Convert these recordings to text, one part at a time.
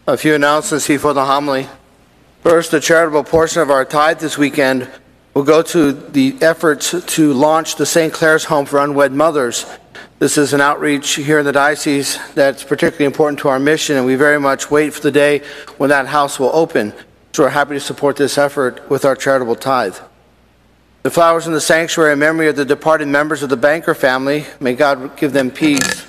A few announcements before the homily. First, the charitable portion of our tithe this weekend will go to the efforts to launch the St. Clair's Home for Unwed Mothers. This is an outreach here in the diocese that's particularly important to our mission, and we very much wait for the day when that house will open. So we're happy to support this effort with our charitable tithe. The flowers in the sanctuary in memory of the departed members of the Banker family. May God give them peace.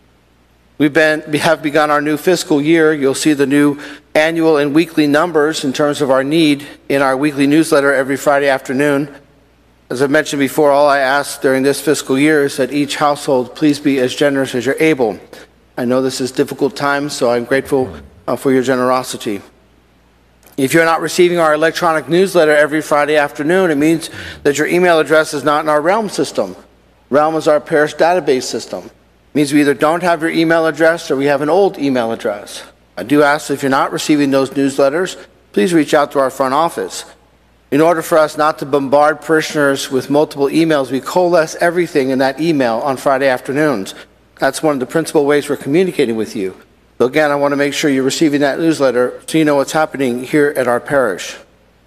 We have begun our new fiscal year. You'll see the new annual and weekly numbers in terms of our need in our weekly newsletter every Friday afternoon. As I mentioned before, all I ask during this fiscal year is that each household please be as generous as you're able. I know this is difficult times, so I'm grateful for your generosity. If you're not receiving our electronic newsletter every Friday afternoon, it means that your email address is not in our Realm system. Realm is our parish database system. It means we either don't have your email address or we have an old email address. I do ask that if you're not receiving those newsletters, please reach out to our front office. In order for us not to bombard parishioners with multiple emails, we coalesce everything in that email on Friday afternoons. That's one of the principal ways we're communicating with you. So again, I want to make sure you're receiving that newsletter so you know what's happening here at our parish.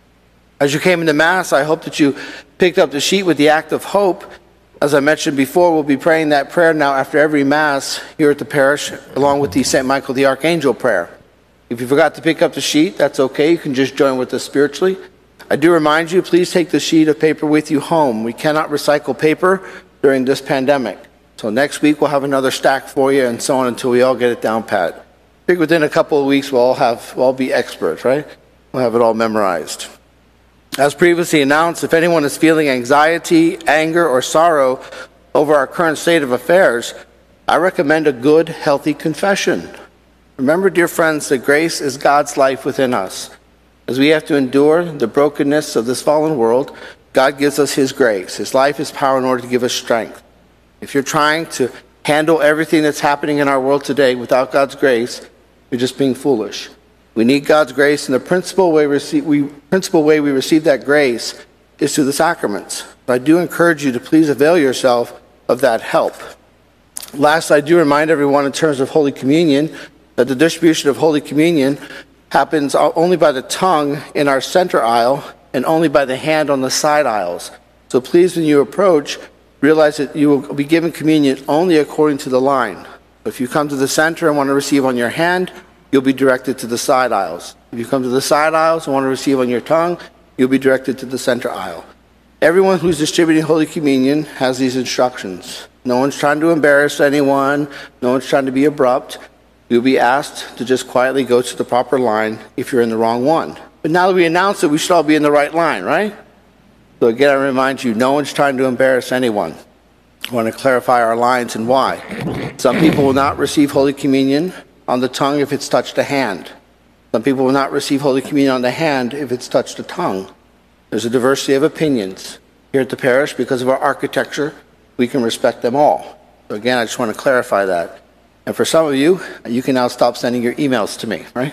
As you came into Mass, I hope that you picked up the sheet with the Act of Hope. As I mentioned before, we'll be praying that prayer now after every Mass here at the parish, along with the St. Michael the Archangel prayer. If you forgot to pick up the sheet, that's okay. You can just join with us spiritually. I do remind you, please take the sheet of paper with you home. We cannot recycle paper during this pandemic. So next week we'll have another stack for you and so on until we all get it down pat. I think within a couple of weeks we'll all be experts, right? We'll have it all memorized. As previously announced, if anyone is feeling anxiety, anger, or sorrow over our current state of affairs, I recommend a good, healthy confession. Remember, dear friends, that grace is God's life within us. As we have to endure the brokenness of this fallen world, God gives us His grace, His life, His power in order to give us strength. If you're trying to handle everything that's happening in our world today without God's grace, you're just being foolish. We need God's grace, and the principal way we receive that grace is through the sacraments. But I do encourage you to please avail yourself of that help. Last, I do remind everyone in terms of Holy Communion that the distribution of Holy Communion happens only by the tongue in our center aisle and only by the hand on the side aisles. So please, when you approach, realize that you will be given communion only according to the line. If you come to the center and want to receive on your hand, you'll be directed to the side aisles. If you come to the side aisles and want to receive on your tongue, you'll be directed to the center aisle. Everyone who's distributing Holy Communion has these instructions. No one's trying to embarrass anyone. No one's trying to be abrupt. You'll be asked to just quietly go to the proper line if you're in the wrong one. But now that we announced it, we should all be in the right line, right? So again, I remind you, no one's trying to embarrass anyone. I want to clarify our lines and why. Some people will not receive Holy Communion on the tongue if it's touched a hand. Some people will not receive Holy Communion on the hand if it's touched a tongue. There's a diversity of opinions here at the parish. Because of our architecture, we can respect them all. So again, I just want to clarify that. And for some of you, you can now stop sending your emails to me, right?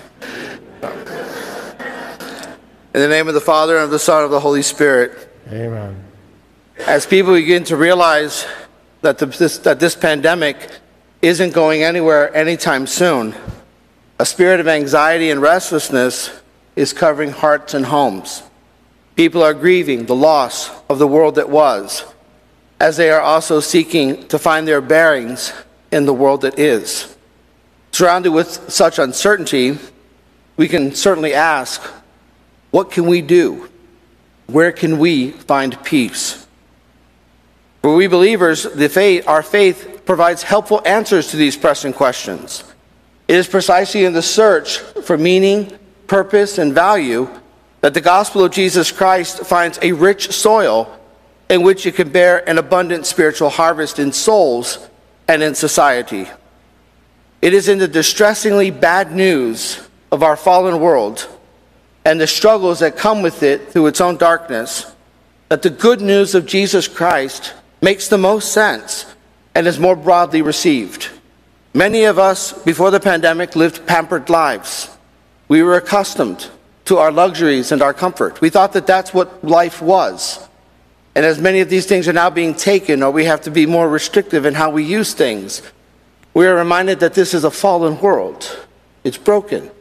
In the name of the Father, and of the Son, and of the Holy Spirit. Amen. As people begin to realize that this pandemic isn't going anywhere anytime soon, a spirit of anxiety and restlessness is covering hearts and homes. People are grieving the loss of the world that was, as they are also seeking to find their bearings in the world that is. Surrounded with such uncertainty, we can certainly ask, what can we do? Where can we find peace? For we believers, our faith provides helpful answers to these pressing questions. It is precisely in the search for meaning, purpose, and value that the gospel of Jesus Christ finds a rich soil in which it can bear an abundant spiritual harvest in souls and in society. It is in the distressingly bad news of our fallen world and the struggles that come with it through its own darkness that the good news of Jesus Christ makes the most sense and is more broadly received. Many of us, before the pandemic, lived pampered lives. We were accustomed to our luxuries and our comfort. We thought that that's what life was. And as many of these things are now being taken, or we have to be more restrictive in how we use things, we are reminded that this is a fallen world. It's broken.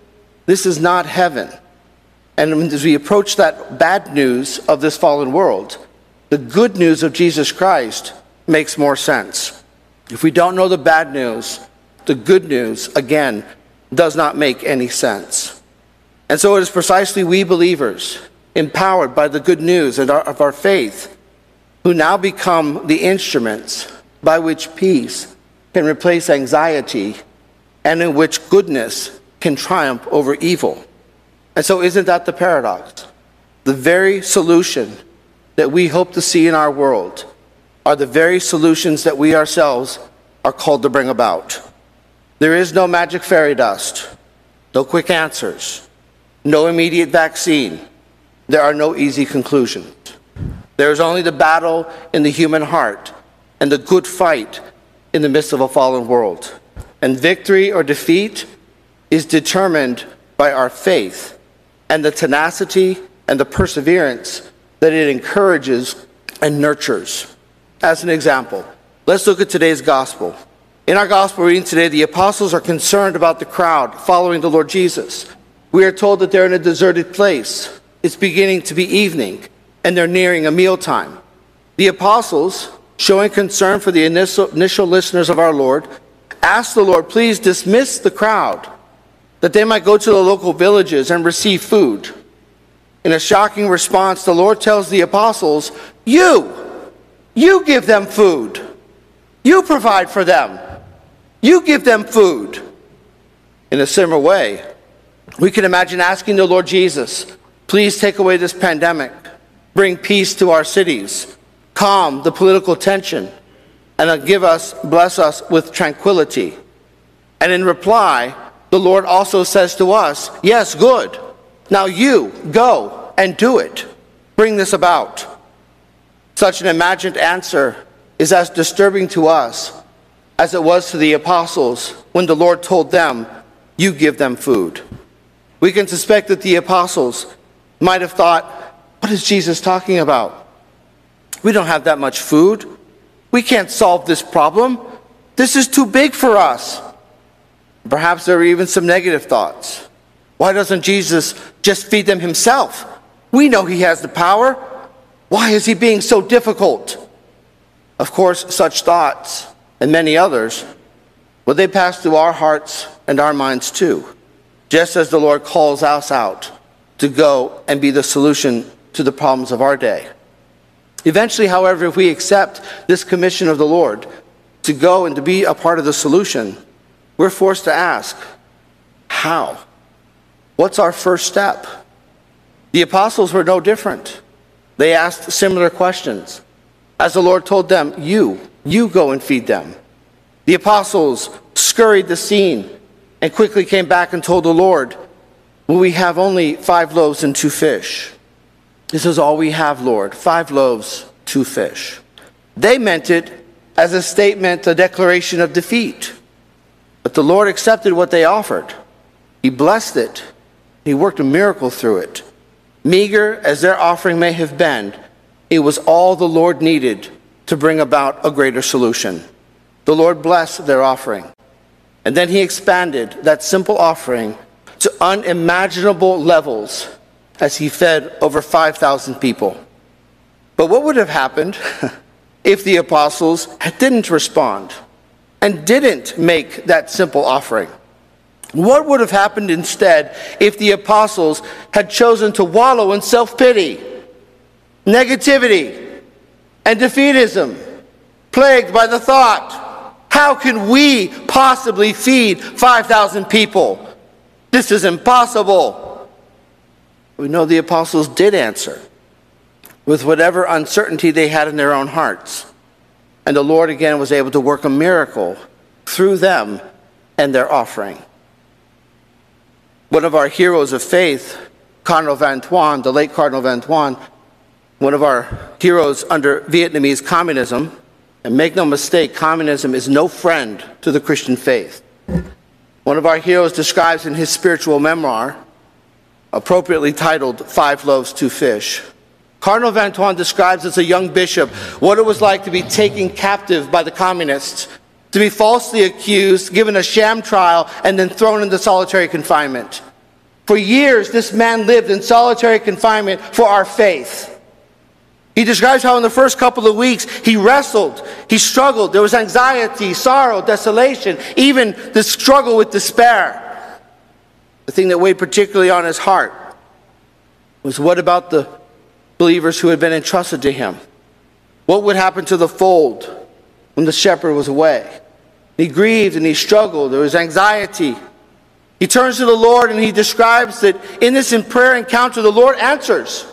This is not heaven. And as we approach that bad news of this fallen world, the good news of Jesus Christ makes more sense. If we don't know the bad news, the good news, again, does not make any sense. And so it is precisely we believers, empowered by the good news of our faith, who now become the instruments by which peace can replace anxiety and in which goodness can triumph over evil. And so isn't that the paradox? The very solution that we hope to see in our world are the very solutions that we ourselves are called to bring about. There is no magic fairy dust, no quick answers, no immediate vaccine. There are no easy conclusions. There is only the battle in the human heart and the good fight in the midst of a fallen world. And victory or defeat is determined by our faith and the tenacity and the perseverance that it encourages and nurtures. As an example, let's look at today's gospel. In our gospel reading today, the apostles are concerned about the crowd following the Lord Jesus. We are told that they're in a deserted place. It's beginning to be evening, and they're nearing a mealtime. The apostles, showing concern for the initial listeners of our Lord, asked the Lord, please dismiss the crowd, that they might go to the local villages and receive food. In a shocking response, the Lord tells the apostles, you give them food. You provide for them. You give them food. In a similar way, we can imagine asking the Lord Jesus, please take away this pandemic, bring peace to our cities, calm the political tension, and bless us with tranquility. And in reply, the Lord also says to us, yes, good. Now you go and do it. Bring this about. Such an imagined answer is as disturbing to us as it was to the apostles when the Lord told them, you give them food. We can suspect that the apostles might have thought, what is Jesus talking about? We don't have that much food. We can't solve this problem. This is too big for us. Perhaps there were even some negative thoughts. Why doesn't Jesus just feed them himself? We know he has the power. Why is he being so difficult? Of course, such thoughts and many others, well, they pass through our hearts and our minds too, just as the Lord calls us out to go and be the solution to the problems of our day. Eventually, however, if we accept this commission of the Lord to go and to be a part of the solution, we're forced to ask, how? What's our first step? The apostles were no different. They asked similar questions. As the Lord told them, you go and feed them. The apostles scurried the scene and quickly came back and told the Lord, well, we have only 5 loaves and 2 fish. This is all we have, Lord, 5 loaves, 2 fish. They meant it as a statement, a declaration of defeat. But the Lord accepted what they offered. He blessed it. He worked a miracle through it. Meager as their offering may have been, it was all the Lord needed to bring about a greater solution. The Lord blessed their offering. And then he expanded that simple offering to unimaginable levels as he fed over 5,000 people. But what would have happened if the apostles didn't respond and didn't make that simple offering? What would have happened instead if the apostles had chosen to wallow in self-pity, negativity, and defeatism, plagued by the thought, how can we possibly feed 5,000 people? This is impossible. We know the apostles did answer with whatever uncertainty they had in their own hearts. And the Lord again was able to work a miracle through them and their offering. One of our heroes of faith, Cardinal Van Thuan, the late Cardinal Van Thuan, one of our heroes under Vietnamese communism, and make no mistake, communism is no friend to the Christian faith. One of our heroes describes in his spiritual memoir, appropriately titled 5 Loaves, 2 Fish, Cardinal Van Thuan describes as a young bishop what it was like to be taken captive by the communists, to be falsely accused, given a sham trial, and then thrown into solitary confinement. For years, this man lived in solitary confinement for our faith. He describes how in the first couple of weeks, he wrestled, he struggled. There was anxiety, sorrow, desolation, even the struggle with despair. The thing that weighed particularly on his heart was, what about the believers who had been entrusted to him? What would happen to the fold when the shepherd was away? He grieved and he struggled. There was anxiety. He turns to the Lord and he describes that in this prayer encounter, the Lord answers.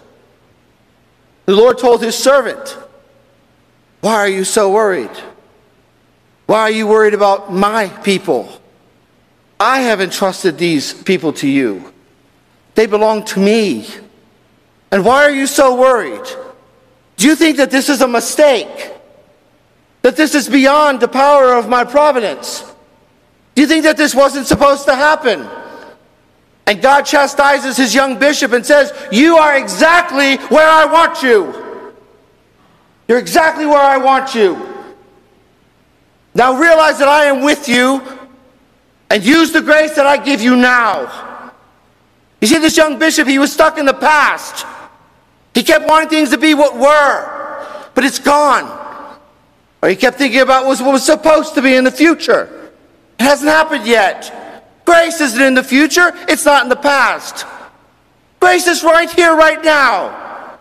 The Lord told his servant, "Why are you so worried? Why are you worried about my people? I have entrusted these people to you. They belong to me. And why are you so worried? Do you think that this is a mistake? That this is beyond the power of my providence? Do you think that this wasn't supposed to happen?" And God chastises his young bishop and says, "You are exactly where I want you. You're exactly where I want you. Now realize that I am with you and use the grace that I give you now." You see, this young bishop, he was stuck in the past. He kept wanting things to be what were, but it's gone. Or he kept thinking about what was supposed to be in the future. It hasn't happened yet. Grace isn't in the future. It's not in the past. Grace is right here, right now.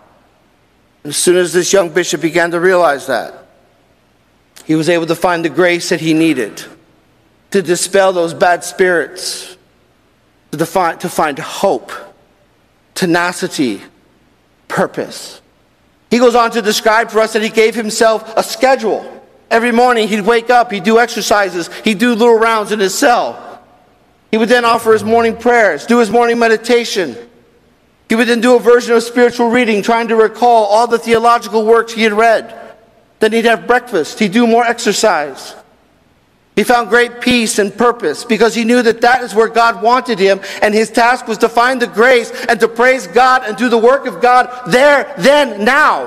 As soon as this young bishop began to realize that, he was able to find the grace that he needed to dispel those bad spirits, to find hope, tenacity, purpose. He goes on to describe for us that he gave himself a schedule. Every morning he'd wake up, he'd do exercises, he'd do little rounds in his cell. He would then offer his morning prayers, do his morning meditation. He would then do a version of spiritual reading, trying to recall all the theological works he had read. Then he'd have breakfast, he'd do more exercise. He found great peace and purpose because he knew that that is where God wanted him, and his task was to find the grace and to praise God and do the work of God there, then, now.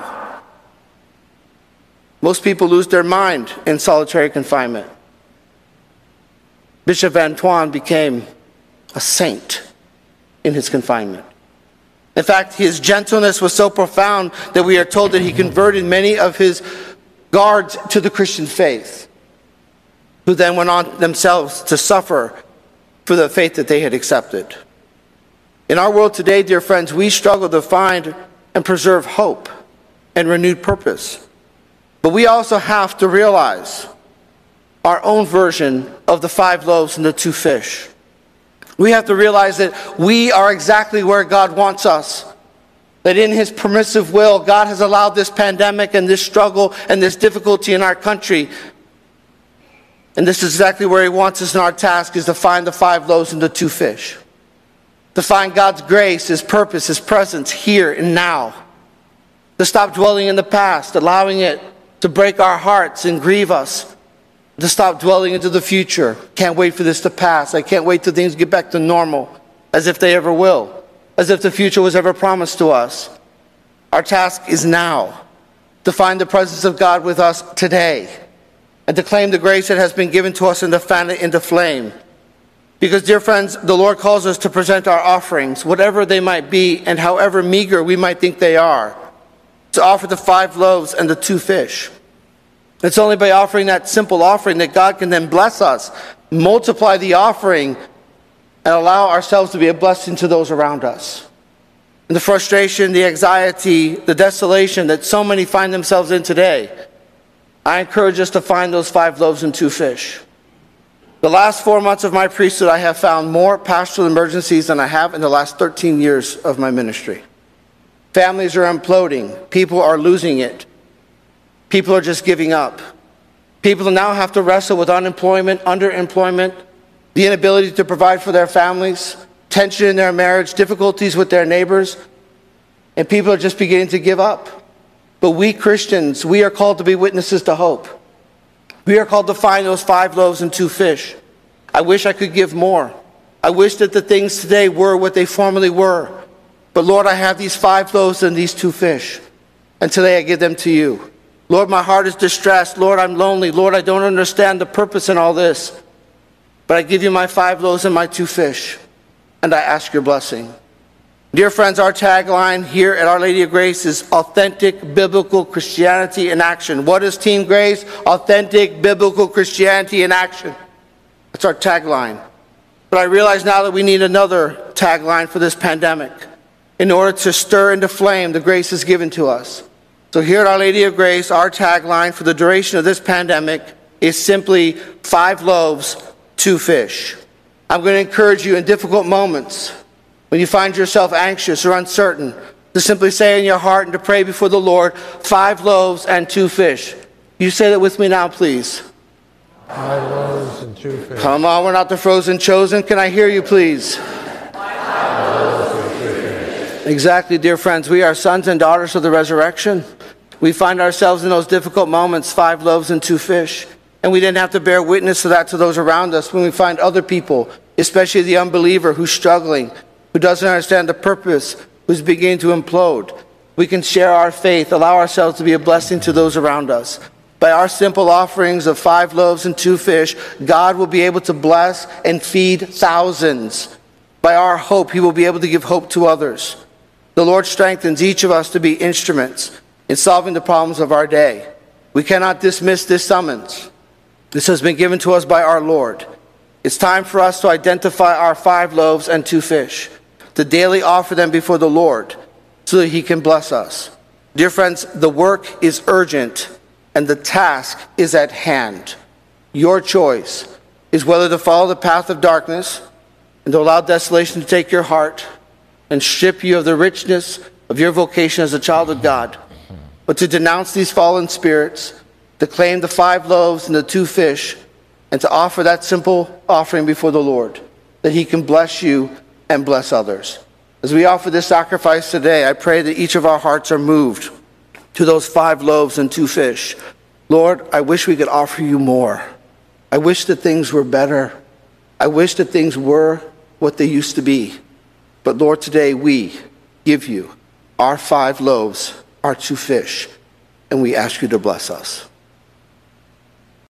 Most people lose their mind in solitary confinement. Bishop Antoine became a saint in his confinement. In fact, his gentleness was so profound that we are told that he converted many of his guards to the Christian faith, who then went on themselves to suffer for the faith that they had accepted. In our world today, dear friends, we struggle to find and preserve hope and renewed purpose. But we also have to realize our own version of the 5 loaves and the 2 fish. We have to realize that we are exactly where God wants us. That in his permissive will, God has allowed this pandemic and this struggle and this difficulty in our country. And this is exactly where he wants us, and our task is to find the 5 loaves and the 2 fish. To find God's grace, his purpose, his presence here and now. To stop dwelling in the past, allowing it to break our hearts and grieve us. To stop dwelling into the future. Can't wait for this to pass. I can't wait till things get back to normal, as if they ever will. As if the future was ever promised to us. Our task is now to find the presence of God with us today, and to claim the grace that has been given to us and to fan it into flame. Because, dear friends, the Lord calls us to present our offerings, whatever they might be and however meager we might think they are, to offer the 5 loaves and the 2 fish. It's only by offering that simple offering that God can then bless us, multiply the offering, and allow ourselves to be a blessing to those around us. And the frustration, the anxiety, the desolation that so many find themselves in today, I encourage us to find those 5 loaves and 2 fish. The last 4 months of my priesthood, I have found more pastoral emergencies than I have in the last 13 years of my ministry. Families are imploding. People are losing it. People are just giving up. People now have to wrestle with unemployment, underemployment, the inability to provide for their families, tension in their marriage, difficulties with their neighbors, and people are just beginning to give up. But we Christians, we are called to be witnesses to hope. We are called to find those 5 loaves and 2 fish. I wish I could give more. I wish that the things today were what they formerly were. But Lord, I have these 5 loaves and these 2 fish. And today I give them to you. Lord, my heart is distressed. Lord, I'm lonely. Lord, I don't understand the purpose in all this. But I give you my 5 loaves and my 2 fish. and I ask your blessing. Dear friends, our tagline here at Our Lady of Grace is authentic biblical Christianity in action. What is Team Grace? Authentic biblical Christianity in action. That's our tagline. But I realize now that we need another tagline for this pandemic in order to stir into flame the grace is given to us. So here at Our Lady of Grace, our tagline for the duration of this pandemic is simply 5 loaves, 2 fish. I'm going to encourage you in difficult moments, when you find yourself anxious or uncertain, to simply say in your heart and to pray before the Lord, 5 loaves and 2 fish. You say that with me now, please. 5 loaves and 2 fish. Come on, we're not the frozen chosen. Can I hear you, please? 5 loaves and 2 fish. Exactly, dear friends. We are sons and daughters of the resurrection. We find ourselves in those difficult moments, 5 loaves and 2 fish. And we didn't have to bear witness to that to those around us when we find other people, especially the unbeliever who's struggling, who doesn't understand the purpose, who's beginning to implode. We can share our faith, allow ourselves to be a blessing to those around us. By our simple offerings of 5 loaves and 2 fish, God will be able to bless and feed thousands. By our hope, He will be able to give hope to others. The Lord strengthens each of us to be instruments in solving the problems of our day. We cannot dismiss this summons. This has been given to us by our Lord. It's time for us to identify our 5 loaves and 2 fish, to daily offer them before the Lord so that He can bless us. Dear friends, the work is urgent and the task is at hand. Your choice is whether to follow the path of darkness and to allow desolation to take your heart and strip you of the richness of your vocation as a child of God, but to denounce these fallen spirits, to claim the 5 loaves and the 2 fish, and to offer that simple offering before the Lord, that He can bless you and bless others. As we offer this sacrifice today, I pray that each of our hearts are moved to those 5 loaves and 2 fish. Lord, I wish we could offer you more. I wish that things were better. I wish that things were what they used to be. But Lord, today we give you our 5 loaves, our 2 fish, and we ask you to bless us.